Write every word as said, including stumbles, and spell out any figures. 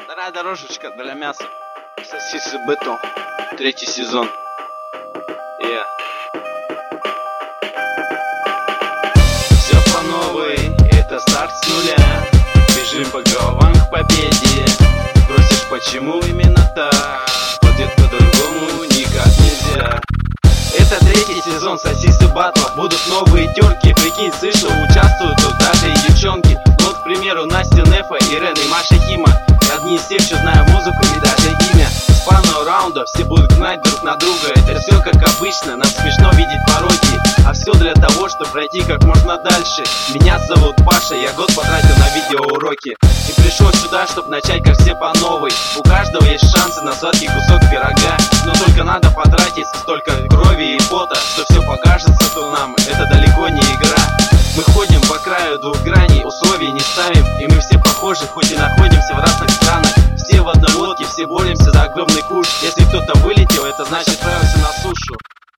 Вторая дорожечка для мяса. Сосисы бетон. Третий сезон. Yeah. Все по новой, это старт с нуля. Бежим по головам к победе. Спросишь, почему именно так? Вот это по-другому никак нельзя. Это третий сезон сосисы батла. Будут новые терки, прикинь, слышал, участвуют тут даже и девчонки. Вот, к примеру, Настя Нефа, Ирен и Маша Хима. Одни из тех, что знаю музыку и даже имя. С парного раунда все будут гнать друг на друга. Это все как обычно, нам смешно видеть пародии. А все для того, чтобы пройти как можно дальше. Меня зовут Паша, я год потратил на видеоуроки. И пришел сюда, чтобы начать как все по новой. У каждого есть шансы на сладкий кусок пирога. Но только надо потратить столько крови и пота, что все покажется, то нам это далеко не игра. Мы ходим по краю двух граней, условий не ставим. И мы все похожи, хоть и находимся в разных странах. Все в одной лодке, все боремся за огромный куш. Если кто-то вылетел, это значит отправился на сушу.